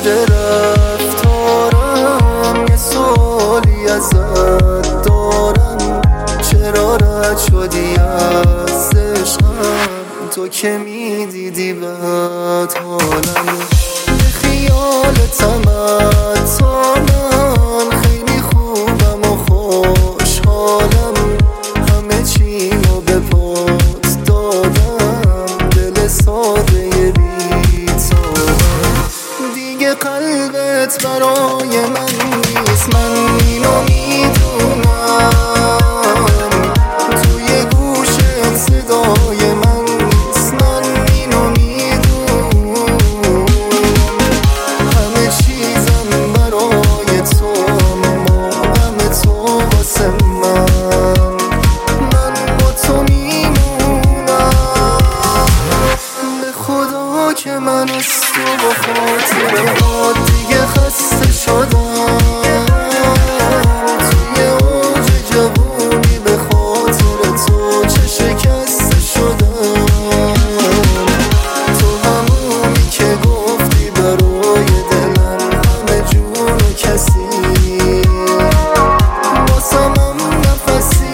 شده رفتارم، یه سوالی ازت دارم، چرا رد شدی از عشقم؟ تو که میدیدی بد حالم، به خیالتم تا من خیلی خوبم و خوشحالم، همه چیمو به پات دادم، دل ساده بی‌تابم، دیگه قلبت برای من نیست، من اینو میدونم، توی گوشت صدای من نیست، من اینو میدونم، همه چیزم برای تو، اما همه تو واسه من با تو میمونم، به خدا که من از تو با خاطرات دیگه خسته شدم، توی اوج جوونی به خاطر تو چه شکسته شدم، تو همونی که گفتی برای دلم همه جون و کسی، واسم هم نفسی.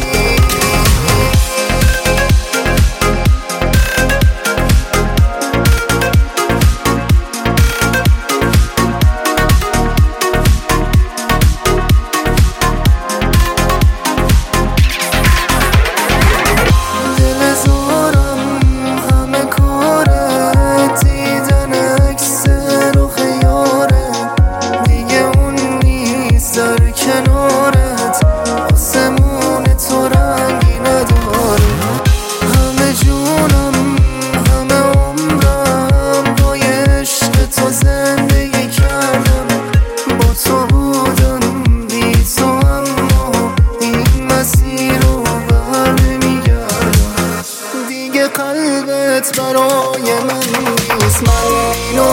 کنارت آسمون تو رنگی نداره، همه جونم همه عمرم با عشق تو زندگی کردم، با تو بودم بی تو اما این مسیر رو بر نمیگردم، دیگه قلبت برای من نیست، من اینو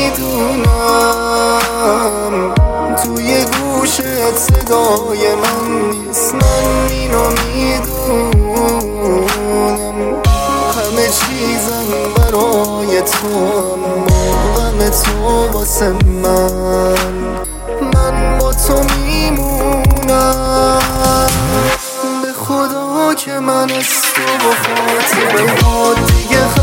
میدونم، توی گوشت صدای من نیست، من اینو میدونم، همه چیزم برای تو، اما غم تو واسه من با تو میمونم، به خدا که من از تو با خاطرات دیگه